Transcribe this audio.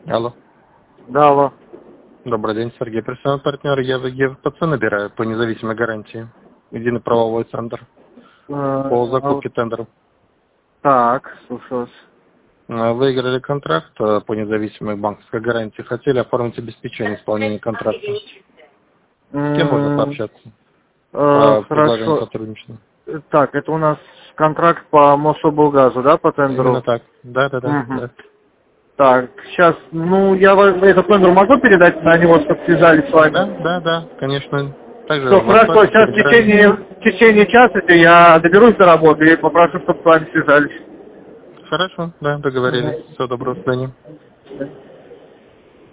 Алло. Да, алло. Добрый день, Сергей. Профессиональный партнер. Я в ГФПЦ набираю по независимой гарантии. Единый правовой центр. По закупке тендеров. Так, слушаю вас. Выиграли контракт по независимой банковской гарантии. Хотели оформить обеспечение исполнения контракта. С кем можно пообщаться? По предлагаемому Хорошо. сотрудничеству. Так, это у нас контракт по Мособлгазу, да, по тендеру? Именно так. Да. Угу. Так, сейчас, я этот номер могу передать на него, чтобы связались с вами? Да, конечно. Также Все, в хорошо, WhatsApp, сейчас Telegram. в течение часа я доберусь до работы и попрошу, чтобы с вами связались. Хорошо, да, договорились. Всего доброго, до свидания.